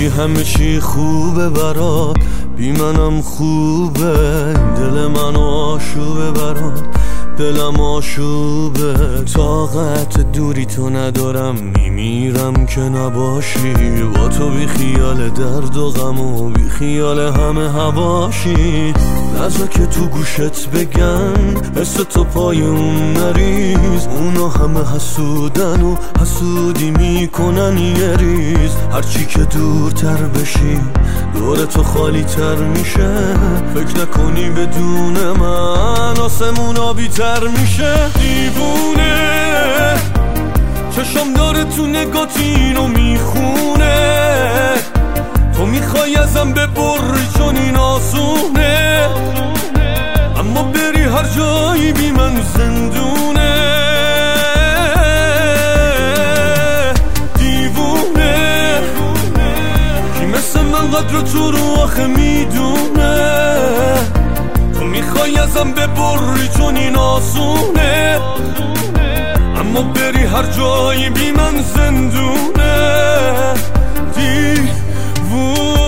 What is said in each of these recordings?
میگی همه چی خوبه برات، بی منم خوبه، دل من آشوبه برات، دلم آشوبه. طاقت دوری تو ندارم، میمیرم که نباشی، با تو بی خیال درد و غم و بی خیال همه هواشی. نذار که تو گوشت بگن حس تو پای اون نریز، اونا همه حسودن و حسودی میکنن یه ریز. هرچی که دورتر بشی دور تو خالی تر میشه، فکر نکنی بدون من آسمون آبی تر میشه. دیوونه چشم داره تو نگات اینو میخونه، تو میخوای ازم ببری چون این آسونه، اما بری هر جایی بی من زندونه. دیوونه کی مثل من قدر تو رو آخه میدونه، تو میخوای ازم ببری چون این آسونه، اما بری هر جایی بی من زندونه. دیوونه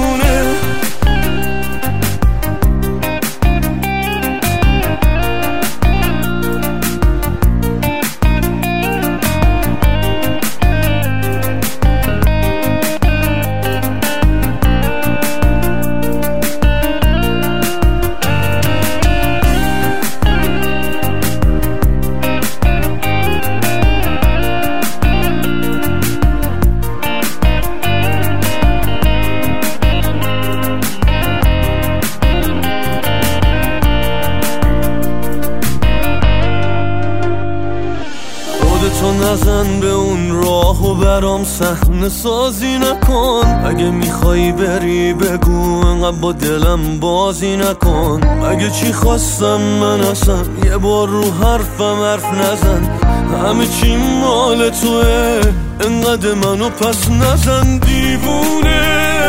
تو نزن به اون راه و برام صحنه سازی نکن، اگه میخوایی بری بگو انقدر با دلم بازی نکن. اگه چی خواستم من اصلا یه بار رو حرفم حرف نزن، همه چی مال توه انقدر منو پس نزن. دیوونه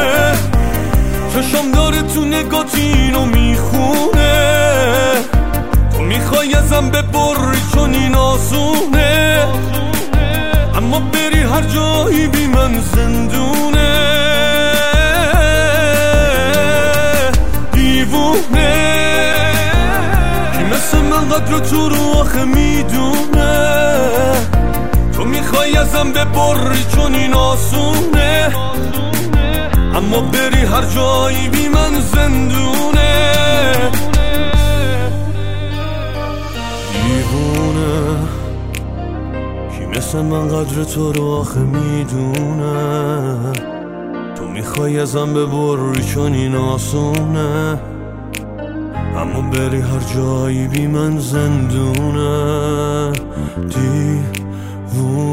چشم داره تو نگات اینو میخونه، تو میخوای ازم ببری چون این آسونه، اما بری هر جایی بی من زندونه. دیوونه کی مثل من قدر تو رو آخه میدونه، تو میخوای ازم ببری چون این آسونه، اما بری هر جایی بی من زندونه. دیوونه کی مثل من قدر تو رو آخه میدونه، تو میخوای ازم ببری چون این آسونه، اما بری هر جایی بی من زندونه. دیوونه